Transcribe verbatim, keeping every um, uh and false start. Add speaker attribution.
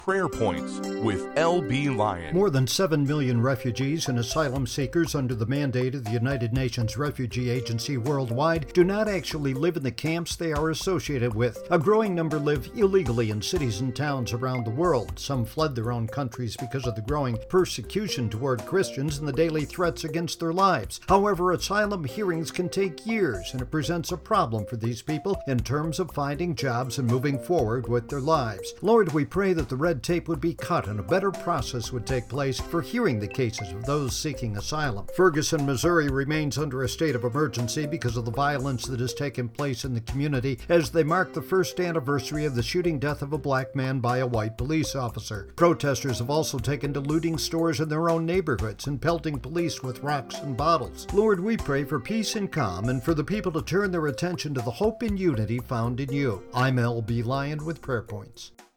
Speaker 1: Prayer Points with L B Lyon.
Speaker 2: More than seven million refugees and asylum seekers under the mandate of the United Nations Refugee Agency worldwide do not actually live in the camps they are associated with. A growing number live illegally in cities and towns around the world. Some fled their own countries because of the growing persecution toward Christians and the daily threats against their lives. However, asylum hearings can take years, and it presents a problem for these people in terms of finding jobs and moving forward with their lives. Lord, we pray that the red tape would be cut and a better process would take place for hearing the cases of those seeking asylum. Ferguson, Missouri remains under a state of emergency because of the violence that has taken place in the community as they mark the first anniversary of the shooting death of a black man by a white police officer. Protesters have also taken to looting stores in their own neighborhoods and pelting police with rocks and bottles. Lord, we pray for peace and calm and for the people to turn their attention to the hope and unity found in you. I'm L B Lyon with Prayer Points.